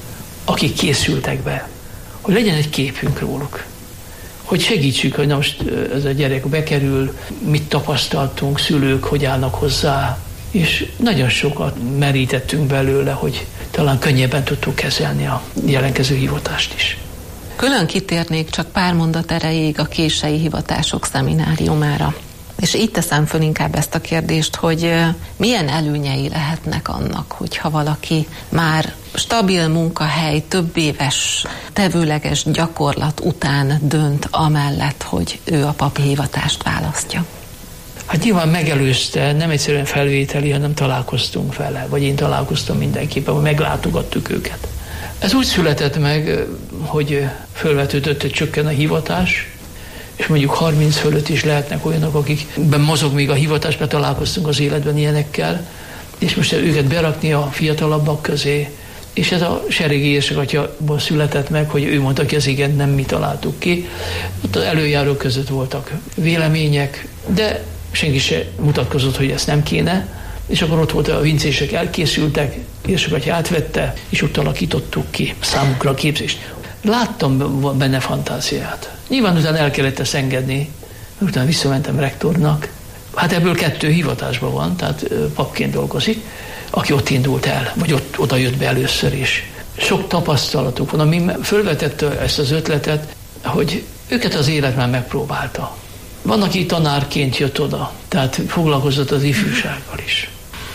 akik készültek be, hogy legyen egy képünk róluk. Hogy segítsük, hogy na most ez a gyerek bekerül, mit tapasztaltunk, szülők, hogy állnak hozzá, és nagyon sokat merítettünk belőle, hogy talán könnyebben tudtuk kezelni a jelenkező hivatást is. Külön kitérnék csak pár mondat erejéig a kései hivatások szemináriumára. És így teszem föl inkább ezt a kérdést, hogy milyen előnyei lehetnek annak, hogyha valaki már stabil munkahely, több éves tevőleges gyakorlat után dönt amellett, hogy ő a papi hivatást választja. Hát nyilván megelőzte, nem egyszerűen felvételi, hanem találkoztunk vele, vagy én találkoztam mindenképpen, hogy meglátogattuk őket. Ez úgy született meg, hogy fölvetődött, hogy csökken a hivatás, és mondjuk 30 fölött is lehetnek olyanok, akikben mozog még a hivatás, mert találkoztunk az életben ilyenekkel, és most őket berakni a fiatalabbak közé, és ez a serégi érsakatyaból született meg, hogy ő mondta ki, ez igen, nem mi találtuk ki. Ott az előjárók között voltak vélemények, de senki se mutatkozott, hogy ezt nem kéne, és akkor ott volt a vincések elkészültek, érsakatja átvette, és ott alakítottuk ki számukra a képzést. Láttam benne fantáziát. Nyilván utána el kellett ezt engedni, utána visszamentem rektornak. Hát ebből 2 hivatásban van, tehát papként dolgozik, aki ott indult el, vagy ott oda jött be először is. Sok tapasztalatuk van, ami fölvetette ezt az ötletet, hogy őket az élet már megpróbálta. Van, aki tanárként jött oda, tehát foglalkozott az ifjúsággal is.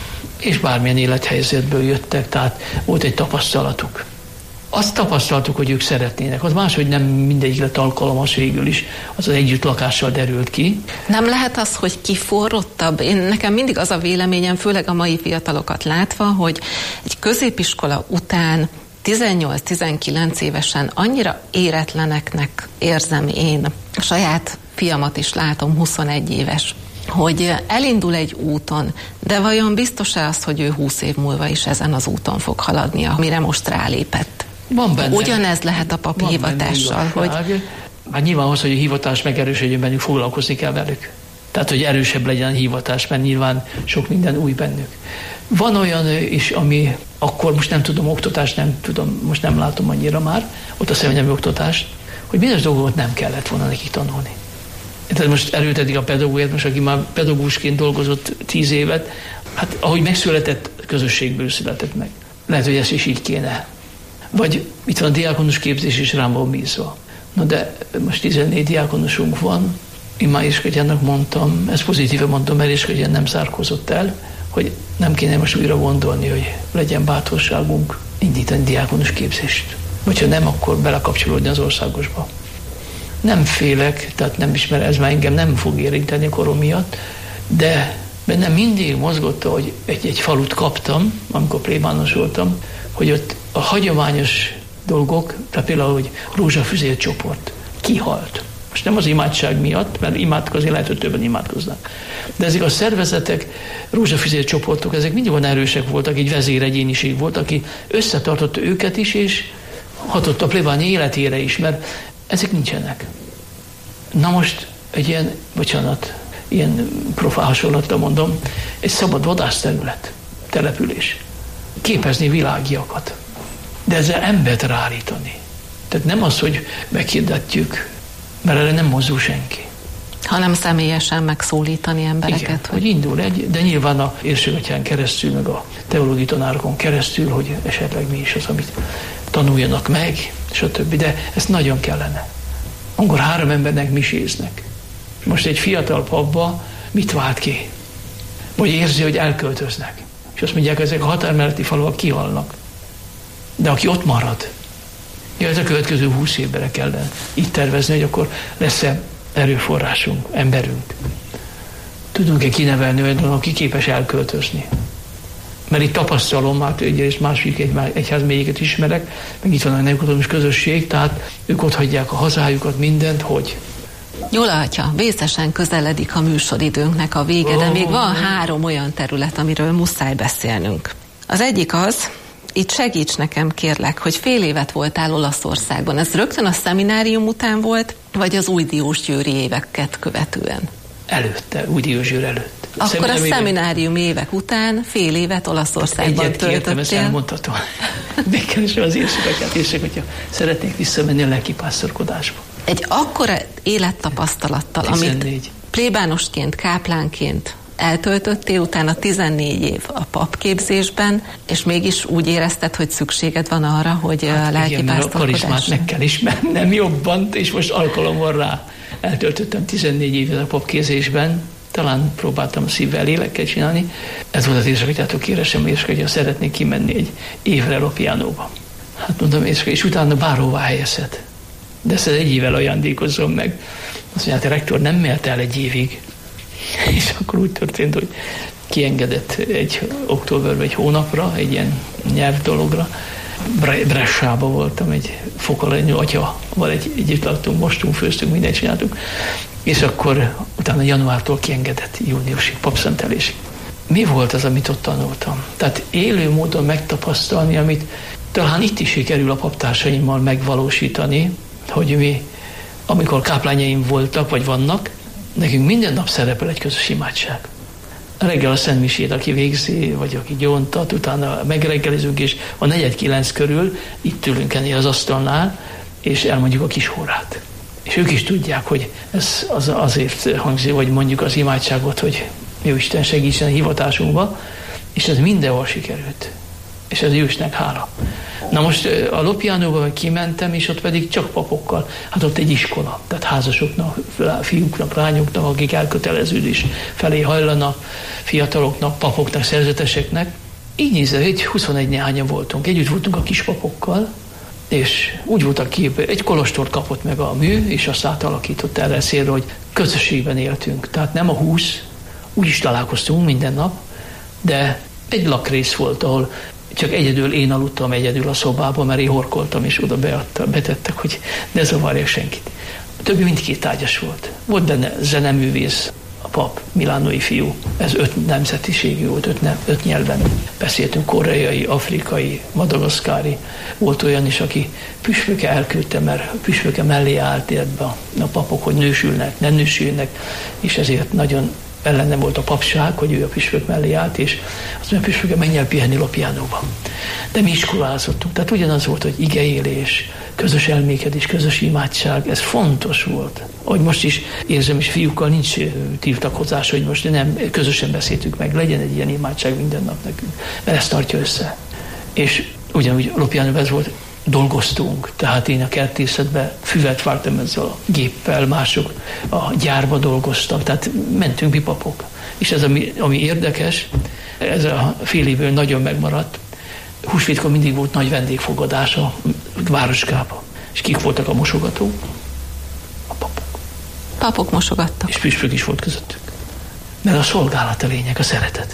És bármilyen élethelyzetből jöttek, tehát volt egy tapasztalatuk. Azt tapasztaltuk, hogy ők szeretnének. Az máshogy nem mindegyik lett alkalmas végül is. Az együttlakással derült ki. Nem lehet az, hogy kiforrottabb? Nekem mindig az a véleményem, főleg a mai fiatalokat látva, hogy egy középiskola után 18-19 évesen annyira éretleneknek érzem én. A saját fiamat is látom, 21 éves, hogy elindul egy úton, de vajon biztos-e az, hogy ő 20 év múlva is ezen az úton fog haladni, amire most rálépett? Van benne. Ugyanez lehet a papi hivatással, hogy... Hát nyilván az, hogy a hivatás megerősödjön bennük, foglalkozni kell velük. Tehát, hogy erősebb legyen a hivatás, mert nyilván sok minden új bennük. Van olyan is, ami akkor most nem tudom, oktatást nem tudom, most nem látom annyira már, ott a személyemi oktatást, hogy bizonyos dolgokat nem kellett volna nekik tanulni. Tehát most erőltetik a pedagógiát, most aki már pedagógusként dolgozott 10 évet, hát ahogy megszületett, közösségből született meg. Lehet, hogy ez is így kéne. Vagy itt van a diákonus képzés is rám van bízva. Na de most 14 diákonusunk van, én már Éskegyának mondtam, ezt pozitíven mondtam, mert Éskegyán nem zárkózott el, hogy nem kéne most újra gondolni, hogy legyen bátorságunk indítani diákonus képzést. Vagy ha nem, akkor belekapcsolódni az országosba. Nem félek, tehát nem ismer, ez már engem nem fog érinteni a korom miatt, de bennem mindig mozgott, hogy egy falut kaptam, amikor plébános voltam, hogy ott a hagyományos dolgok, tehát például, hogy rózsafüzér csoport kihalt. Most nem az imádság miatt, mert imádkozni lehet, hogy többen imádkoznak. De ezek a szervezetek, rózsafüzér csoportok, ezek mindig olyan erősek voltak, egy vezéregyéniség volt, aki összetartotta őket is, és hatott a plébány életére is, mert ezek nincsenek. Na most egy ilyen, ilyen profán hasonlattal mondom, egy szabad vadászterület, település. Képezni világiakat. De ezzel embert ráállítani. Tehát nem az, hogy meghirdetjük, mert erre nem mozdul senki. Hanem személyesen megszólítani embereket. Igen, hogy indul de nyilván a érsőgatyán keresztül, meg a teológiai tanárokon keresztül, hogy esetleg mi is az, amit tanuljanak meg, és a többi. De ezt nagyon kellene. Amikor 3 embernek miséznek. Most egy fiatal papba mit vált ki? Vagy érzi, hogy elköltöznek. És azt mondják, ezek a határmelletti faluak kihalnak. De aki ott marad, ez a következő 20 évben kellene így tervezni, hogy akkor lesz-e erőforrásunk, emberünk. Tudunk-e kinevelni olyan, aki képes elköltözni. Mert itt tapasztalom, már egyrészt másik egyházmegyéket ismerek, meg itt van a neokatolikus közösség, tehát ők ott hagyják a hazájukat, mindent, hogy... Gyula atya, vészesen közeledik a műsoridőnknek a vége, de még van 3 olyan terület, amiről muszáj beszélnünk. Az egyik az, itt segíts nekem kérlek, hogy fél évet voltál Olaszországban. Ez rögtön a szeminárium után volt, vagy az új diósgyőri éveket követően? Előtte, új diósgyőr előtt. Akkor a szeminárium évek után fél évet Olaszországban töltöttél. Egyet kértem, ezt elmondhatom. Megkeresem az érseket, hogyha szeretnék visszamenni a lelkipásztorkodásba. Egy akkora élettapasztalattal, 14. amit plébánosként, káplánként eltöltöttél, utána 14 év a papképzésben, és mégis úgy érezted, hogy szükséged van arra, hogy lelkipásztorkodás. A karizmát meg kell ismernem jobban, és most alkalom van rá. Eltöltöttem 14 évet a papképzésben, talán próbáltam a szívvel, lélekkel csinálni. Ez volt az érsekatyától kéresem, hogy szeretnék kimenni egy évre Lopianóba. Hát mondom, és utána bárhová helyezhet. De ezt 1 évvel ajándékozzon meg. Azt mondja, hát a rektor nem mért el 1 évig. És akkor úgy történt, hogy kiengedett egy októberben 1 hónapra, egy ilyen nyelvdologra. Bressába voltam, egy fokalanyú atyával együtt laktunk, mostunk, főztünk, mindent csináltunk. És akkor utána januártól kiengedett júniusig, papszentelésig. Mi volt az, amit ott tanultam? Tehát élő módon megtapasztalni, amit talán itt is sikerül a paptársaimmal megvalósítani, hogy mi, amikor káplányaim voltak, vagy vannak, nekünk minden nap szerepel egy közös imádság. Reggel a szentmisét, aki végzi, vagy aki gyóntat, utána megreggelizünk, és a 8:45 körül itt ülünk ennél az asztalnál, és elmondjuk a kis hórát. És ők is tudják, hogy ez azért hangzik, vagy mondjuk az imádságot, hogy Jóisten segítsen a hivatásunkba, és ez mindenhol sikerült. És ez Jóistennek hála. Na most a Lopianóba kimentem, és ott pedig csak papokkal. Hát ott egy iskola, tehát házasoknak, fiúknak, lányoknak, akik elköteleződés felé hajlanak, fiataloknak, papoknak, szerzeteseknek. Így nézve, egy 21 néhányan voltunk. Együtt voltunk a kispapokkal, és úgy volt a kép, egy kolostort kapott meg a mű, és azt átalakított erre szélre, hogy közösségben éltünk. Tehát nem a 20, úgy is találkoztunk minden nap, de egy lakrész volt, ahol csak egyedül én aludtam egyedül a szobában, mert én horkoltam, és oda betettek, hogy ne zavarják senkit. A többi mindkét ágyas volt. Volt benne zeneművész, a pap, milánói fiú. Ez 5 nemzetiségű volt, 5 nyelven beszéltünk, koreai, afrikai, madagaszkári. Volt olyan is, aki püspöke elküldte, mert püspöke mellé állt ebbe a papok, hogy nősülnek, nem nősülnek, és ezért nagyon ellenem volt a papság, hogy ő a püspök mellé állt, és azt mondja, a püspöke, menj el pihenni Lopianóba. De mi iskolázottunk, tehát ugyanaz volt, hogy igeélés, közös elmékedés, közös imádság, ez fontos volt. Ahogy most is érzem, és fiúkkal nincs tiltakozás, hogy most nem közösen beszéltük meg, legyen egy ilyen imádság minden nap nekünk, mert ezt tartja össze. És ugyanúgy Lopianóban ez volt, dolgoztunk, tehát én a kertészetben füvet vártam ezzel a géppel, mások a gyárba dolgoztak, tehát mentünk mi papok. És ez, ami érdekes, ez a fél évből nagyon megmaradt. Húsvétkor mindig volt nagy vendégfogadás a városkába. És kik voltak a mosogatók? A Papok mosogattak. És püspök is volt közöttük. Mert a szolgálat a lényeg, a szeretet.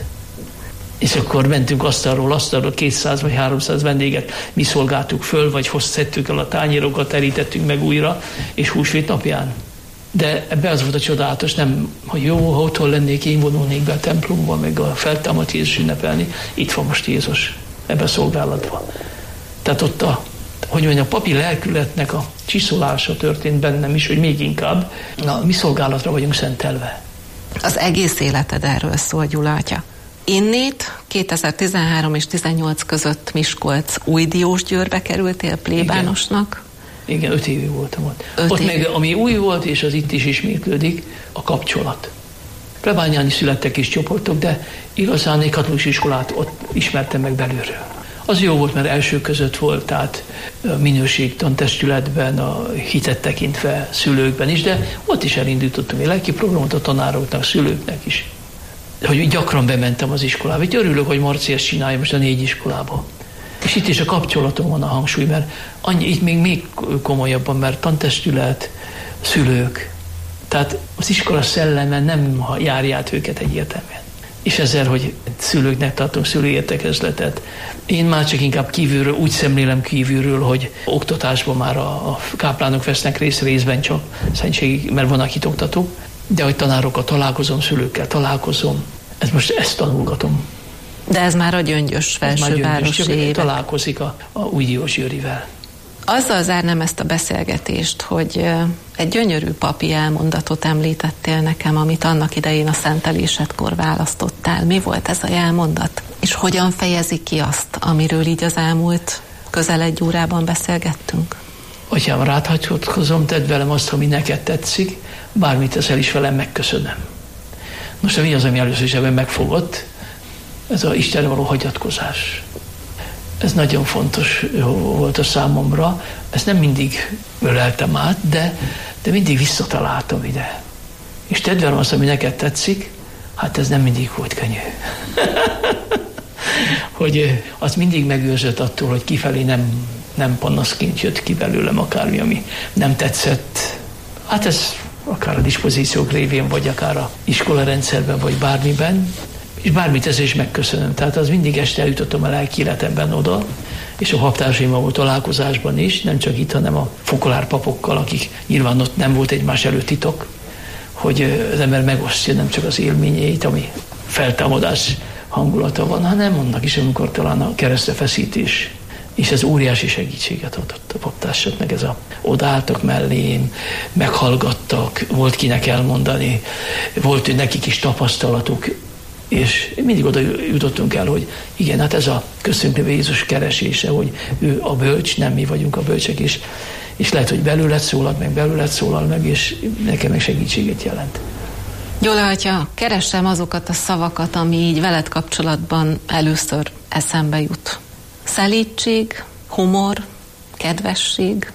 És akkor mentünk asztalról 200 vagy 300 vendéget, mi szolgáltuk föl, vagy szedtük el a tányérokat, terítettünk meg újra, és húsvét napján. De ebbe az volt a csodálatos, nem, hogy jó, ha otthon lennék, én vonulnék be a templomba, meg a feltámadt Jézus ünnepelni. Itt van most Jézus, ebben a szolgálatban. Tehát ott a papi lelkületnek a csiszolása történt bennem is, hogy még inkább mi szolgálatra vagyunk szentelve. Az egész életed erről szól, Gyula atya. Innét 2013 és 18 között Miskolc Újdiósgyőrbe kerültél plébánosnak. Igen, 5 évig voltam ott. Ott meg ami új volt, és az itt is ismétlődik, a kapcsolat. Plebányáni születtek kis csoportok, de igazán egy katolikus iskolát ott ismertem meg belülről. Az jó volt, mert első között volt, tehát minőségtantestületben, a hitet tekintve szülőkben is, de ott is elindítottam egy lelki programot a tanároknak, szülőknek is. Hogy gyakran bementem az iskolába. Itt örülök, hogy Marci ezt csinálja most a 4 iskolába. És itt is a kapcsolaton van a hangsúly, mert itt még komolyabban, mert tantestület, szülők. Tehát az iskola szelleme nem járja át őket egyértelműen. És ezzel, hogy szülőknek tartunk szülőértekezletet. Én már csak inkább kívülről, úgy szemlélem kívülről, hogy oktatásban már a káplánok vesznek részben csak szentségi, mert vannak itt oktatók, de hogy tanárokkal találkozom, szülőkkel találkozom, ezt tanulgatom. De ez már a Gyöngyös felsővárosi évek. Találkozik a Újdiósgyőrivel. Azzal zárnám ezt a beszélgetést, hogy egy gyönyörű papi elmondatot említettél nekem, amit annak idején a szentelésedkor választottál. Mi volt ez a elmondat? És hogyan fejezi ki azt, amiről így az elmúlt közel 1 órában beszélgettünk? Atyám, rád hagyatkozom, tedd velem azt, ami neked tetszik, bármit teszel is velem, megköszönöm. Most mi az, ami először is ebben megfogott? Ez az Istenre való hagyatkozás. Ez nagyon fontos volt a számomra. Ezt nem mindig öleltem át, de mindig visszataláltam ide. És tedd velem azt, ami neked tetszik, hát ez nem mindig volt könnyű. Hogy az mindig megőrzött attól, hogy kifelé nem panaszként jött ki belőlem akármi, ami nem tetszett. Hát ez akár a dispozíciók révén, vagy akár a iskolarendszerben, vagy bármiben, és bármit ezzel is megköszönöm. Tehát az mindig este eljutottam a lelki életemben oda, és a paptársaimmal volt találkozásban is, nem csak itt, hanem a fokolárpapokkal, akik nyilván ott nem volt egymás előtt titok, hogy az ember megosztja nem csak az élményeit, ami feltámadás hangulata van, hanem annak is, amikor talán a keresztrefeszítés. És ez óriási segítséget adott a paptársaknak, ez odaálltak mellém, meghallgattak, volt kinek elmondani, volt nekik is tapasztalatuk, és mindig oda jutottunk el, hogy igen, hát ez a köszönjük Jézus keresése, hogy ő a bölcs, nem mi vagyunk a bölcsek, és lehet, hogy belőled szólal meg, és nekem meg segítséget jelent. Gyula atya, keresem azokat a szavakat, ami így veled kapcsolatban először eszembe jut. Szelídség, humor, kedvesség,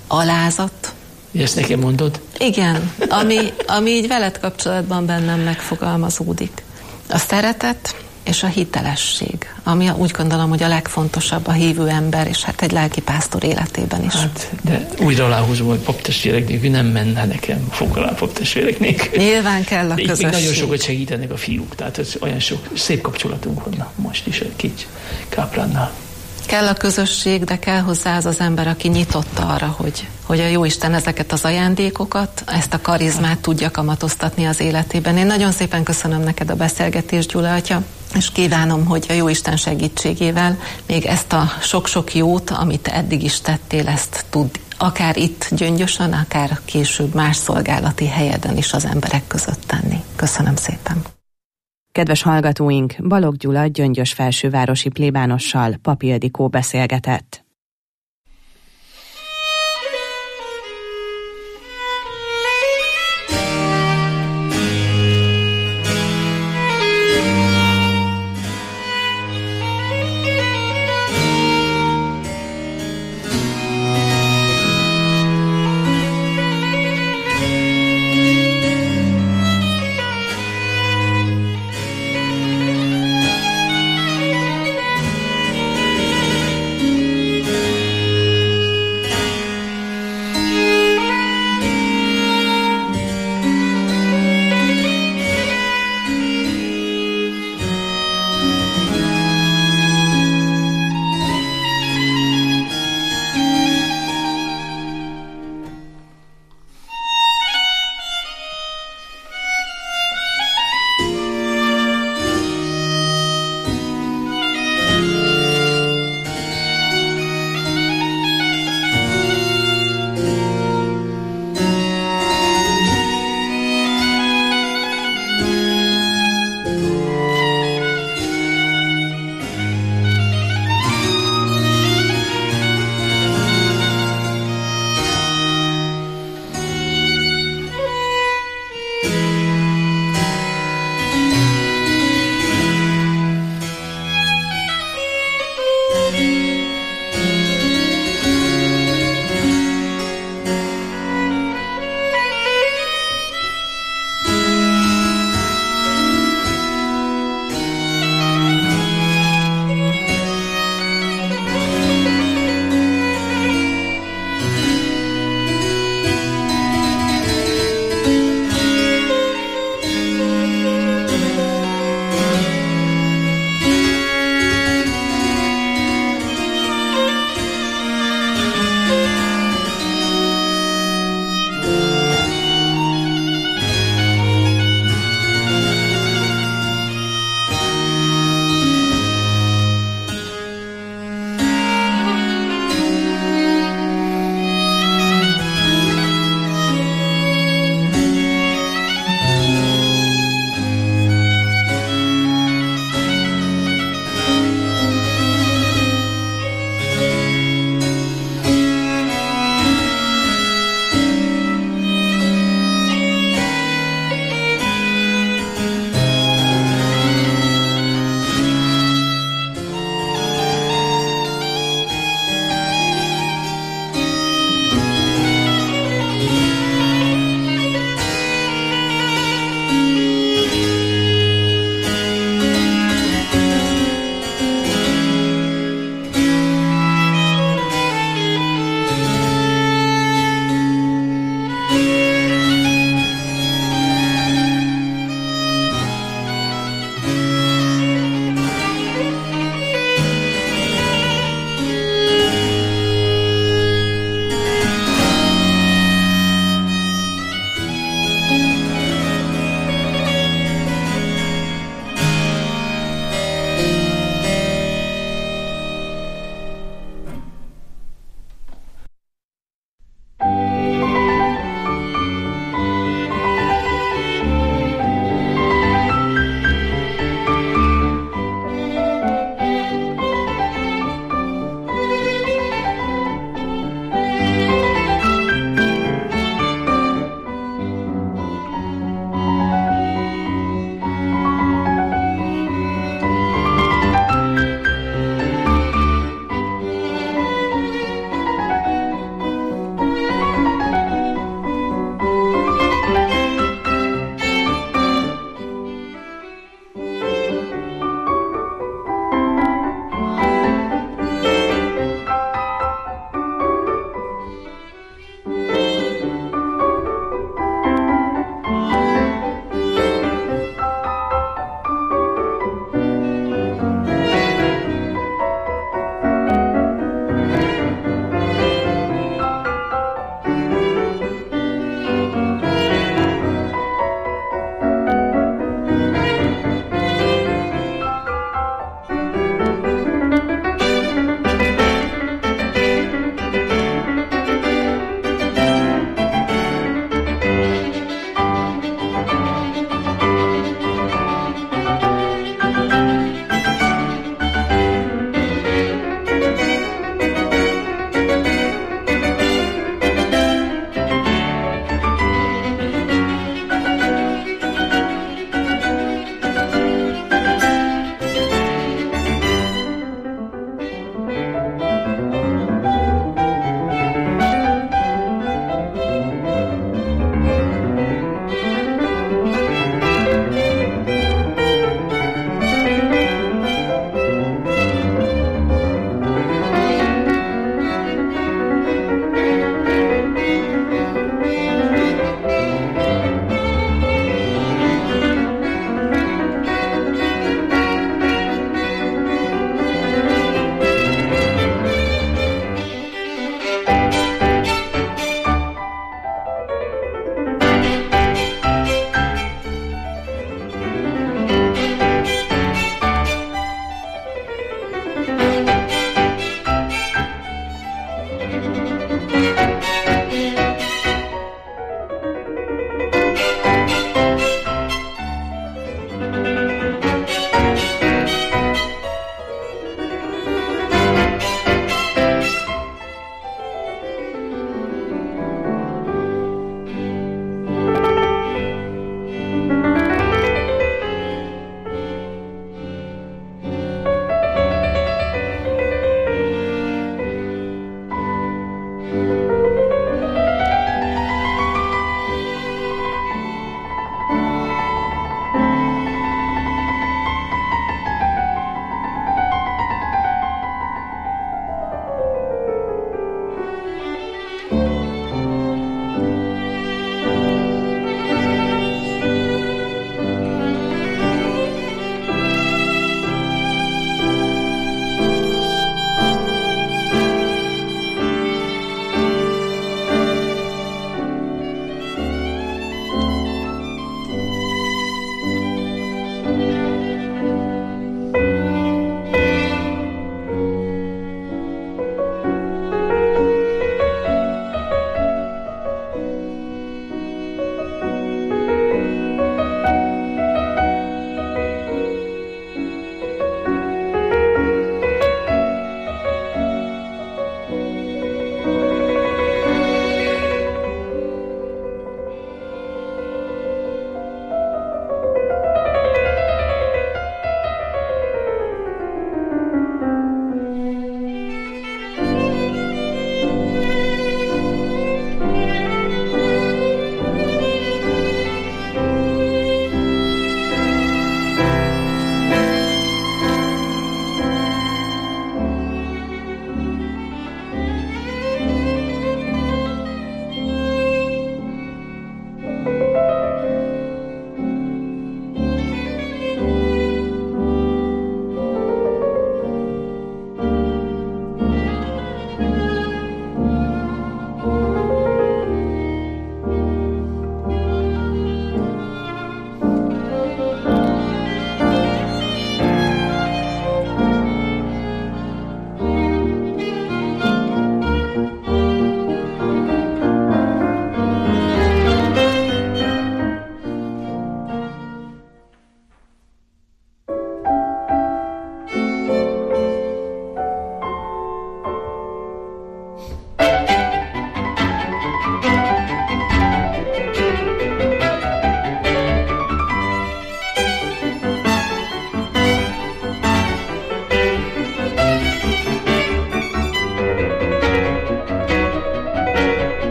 alázat. Ezt nekem mondod? Igen, ami így veled kapcsolatban bennem megfogalmazódik. A szeretet és a hitelesség, ami úgy gondolom, hogy a legfontosabb a hívő ember, és hát egy lelkipásztor életében is. Hát, de újra aláhúzom, hogy paptestvérek nélkül nem menne nekem fogalán paptestvérek nélkül. Nyilván kell a közösség. Még nagyon sokat segítenek a fiúk, tehát ez olyan sok szép kapcsolatunk van most is egy kicsi káplánnál. Kell a közösség, de kell hozzá az ember, aki nyitott arra, hogy a Jóisten ezeket az ajándékokat, ezt a karizmát tudja kamatoztatni az életében. Én nagyon szépen köszönöm neked a beszélgetést, Gyula atya, és kívánom, hogy a Jóisten segítségével még ezt a sok-sok jót, amit eddig is tettél, ezt tud akár itt Gyöngyösön, akár később más szolgálati helyeden is az emberek között tenni. Köszönöm szépen. Kedves hallgatóink, Balogh Gyula Gyöngyös felsővárosi plébánossal, Papi Ildikó beszélgetett.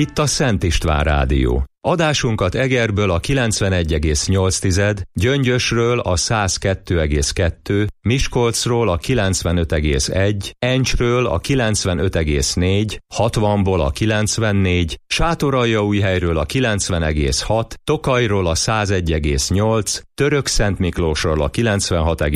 Itt a Szent István Rádió. Adásunkat Egerből a 91,8, Gyöngyösről a 102,2, Miskolcról a 95,1, Encsről a 95,4, 60-ból a 94, Sátoraljaújhelyről a 90,6, Tokajról a 101,8, Törökszentmiklósról a 96,8,